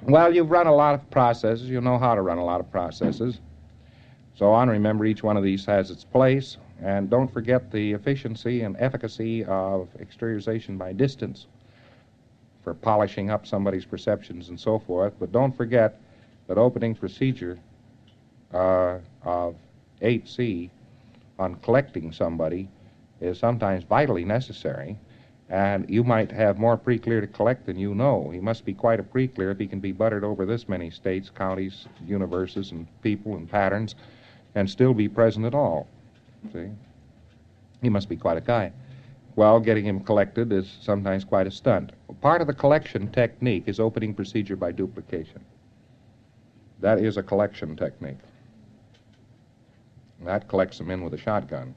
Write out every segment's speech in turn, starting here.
Well, you've run a lot of processes. You know how to run a lot of processes. So on, remember each one of these has its place. And don't forget the efficiency and efficacy of exteriorization by distance for polishing up somebody's perceptions and so forth. But don't forget that opening procedure of 8C on collecting somebody is sometimes vitally necessary. And you might have more pre-clear to collect than you know. He must be quite a pre-clear if he can be buttered over this many states, counties, universes, and people and patterns, and still be present at all. See? He must be quite a guy. Well, getting him collected is sometimes quite a stunt. Part of the collection technique is opening procedure by duplication. That is a collection technique. That collects them in with a shotgun.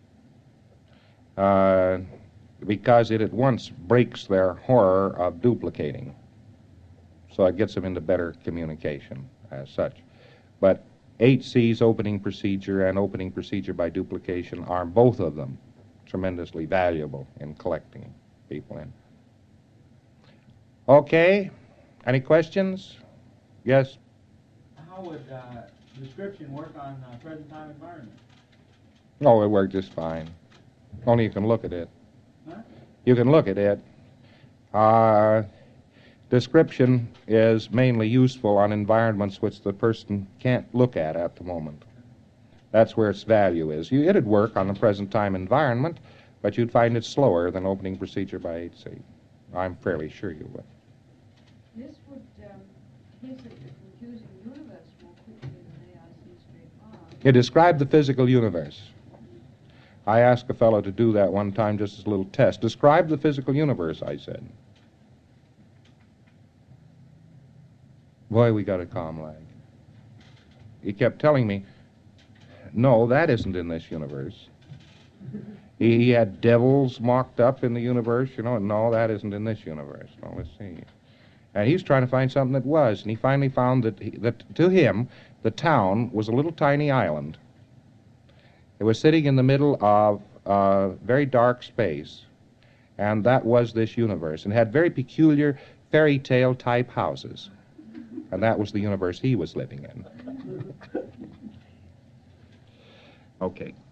Because it at once breaks their horror of duplicating. So it gets them into better communication as such. But 8C's opening procedure and opening procedure by duplication are both of them tremendously valuable in collecting people in. Okay, any questions? Yes? How would description work on present time environment? Oh, it worked just fine. Only you can look at it. Huh? You can look at it. Description is mainly useful on environments which the person can't look at the moment. That's where its value is. It'd work on the present time environment, but you'd find it slower than opening procedure by 8C. I'm fairly sure you would. This would hint at the confusing universe more quickly than AIC straight on. It described the physical universe. I asked a fellow to do that one time just as a little test. Describe the physical universe, I said. Boy, we got a calm lag. He kept telling me, no, that isn't in this universe. He had devils mocked up in the universe, you know. No, that isn't in this universe. No, let's see. And he's trying to find something that was, and he finally found that to him, the town was a little tiny island. It was sitting in the middle of a very dark space, and that was this universe, and had very peculiar fairy tale type houses. And that was the universe he was living in. Okay.